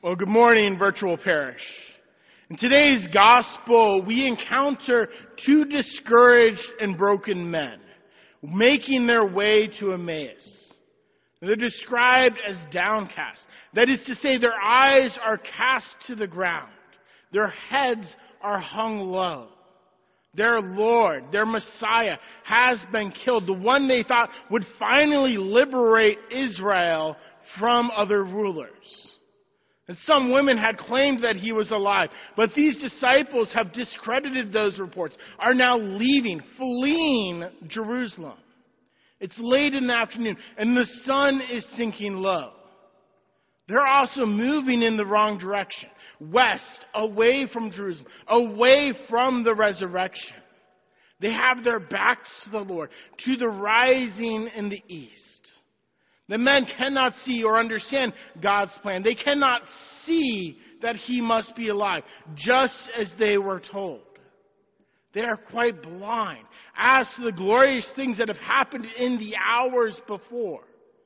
Well, good morning, Virtual Parish. In today's gospel, we encounter two discouraged and broken men making their way to Emmaus. They're described as downcast. That is to say, their eyes are cast to the ground. Their heads are hung low. Their Lord, their Messiah, has been killed. The one they thought would finally liberate Israel from other rulers. And some women had claimed that he was alive. But these disciples have discredited those reports, are now leaving, fleeing Jerusalem. It's late in the afternoon, and the sun is sinking low. They're also moving in the wrong direction, west, away from Jerusalem, away from the resurrection. They have their backs to the Lord, to the rising in the east. The men cannot see or understand God's plan. They cannot see that he must be alive, just as they were told. They are quite blind as to the glorious things that have happened in the hours before.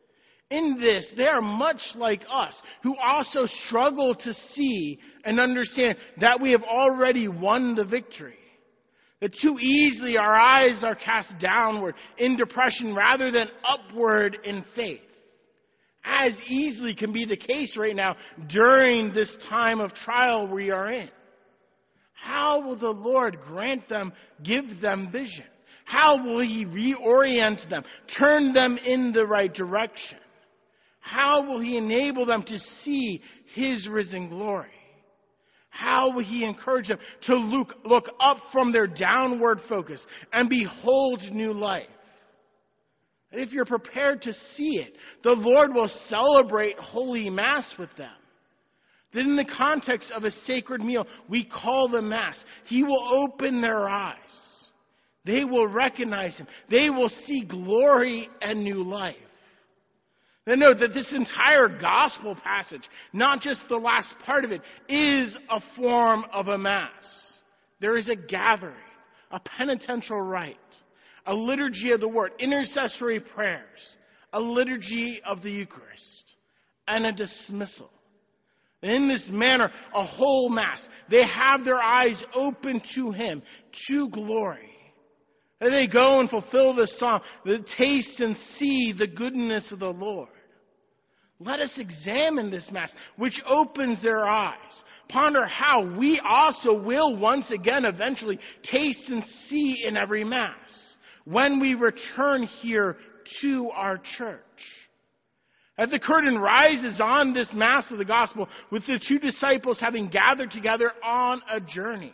In this, they are much like us, who also struggle to see and understand that we have already won the victory. That too easily our eyes are cast downward in depression rather than upward in faith. As easily can be the case right now during this time of trial we are in. How will the Lord grant them, give them vision? How will he reorient them, turn them in the right direction? How will he enable them to see his risen glory? How will he encourage them to look up from their downward focus and behold new life? And if you're prepared to see it, the Lord will celebrate Holy Mass with them. That in the context of a sacred meal we call the Mass, he will open their eyes. They will recognize him. They will see glory and new life. Then note that this entire gospel passage, not just the last part of it, is a form of a Mass. There is a gathering, a penitential rite, a liturgy of the word, intercessory prayers, a liturgy of the Eucharist, and a dismissal. And in this manner, a whole Mass, they have their eyes open to him, to glory. And they go and fulfill the psalm, that taste and see the goodness of the Lord. Let us examine this Mass, which opens their eyes. Ponder how we also will once again eventually taste and see in every Mass when we return here to our church. As the curtain rises on this Mass of the Gospel, with the two disciples having gathered together on a journey.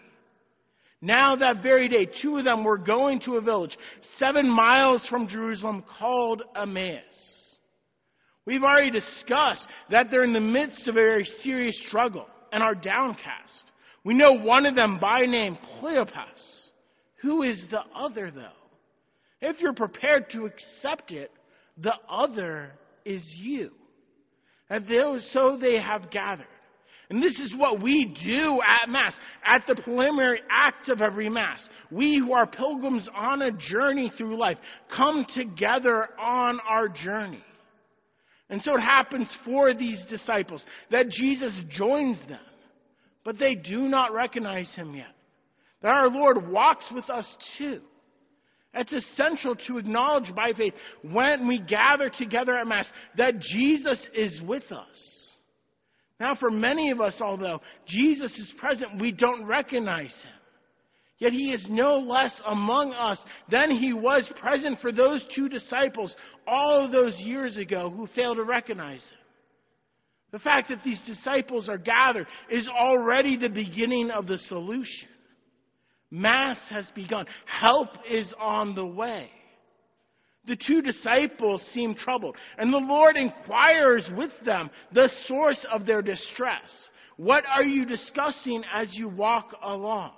Now that very day, two of them were going to a village 7 miles from Jerusalem called Emmaus. We've already discussed that they're in the midst of a very serious struggle and are downcast. We know one of them by name, Cleopas. Who is the other, though? If you're prepared to accept it, the other is you. And so they have gathered. And this is what we do at Mass, at the preliminary act of every Mass. We who are pilgrims on a journey through life come together on our journey. And so it happens for these disciples that Jesus joins them, but they do not recognize him yet. That our Lord walks with us too. It's essential to acknowledge by faith when we gather together at Mass that Jesus is with us. Now, for many of us, although Jesus is present, we don't recognize him. Yet he is no less among us than he was present for those two disciples all of those years ago who failed to recognize him. The fact that these disciples are gathered is already the beginning of the solution. Mass has begun. Help is on the way. The two disciples seem troubled, and the Lord inquires with them the source of their distress. What are you discussing as you walk along?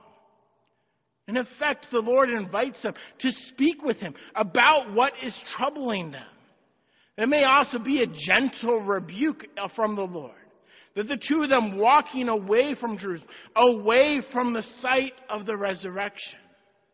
In effect, the Lord invites them to speak with him about what is troubling them. It may also be a gentle rebuke from the Lord. That the two of them walking away from Jerusalem, away from the site of the resurrection.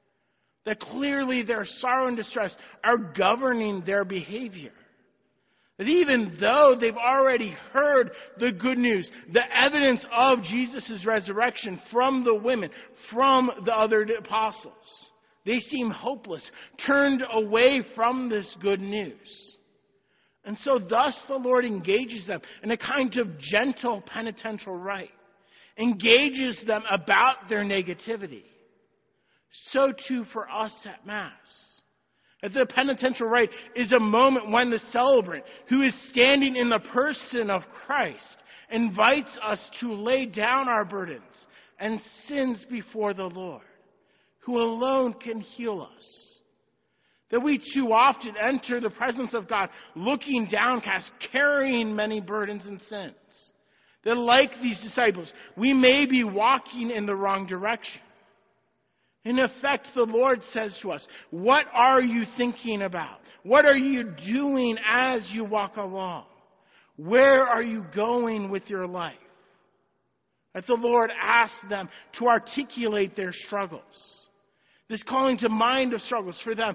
That clearly their sorrow and distress are governing their behavior. That even though they've already heard the good news, the evidence of Jesus' resurrection from the women, from the other apostles, they seem hopeless, turned away from this good news. And so thus the Lord engages them in a kind of gentle penitential rite, engages them about their negativity. So too for us at Mass. At the penitential rite is a moment when the celebrant, who is standing in the person of Christ, invites us to lay down our burdens and sins before the Lord, who alone can heal us. That we too often enter the presence of God looking downcast, carrying many burdens and sins. That like these disciples, we may be walking in the wrong direction. In effect, the Lord says to us, what are you thinking about? What are you doing as you walk along? Where are you going with your life? That the Lord asks them to articulate their struggles. This calling to mind of struggles for them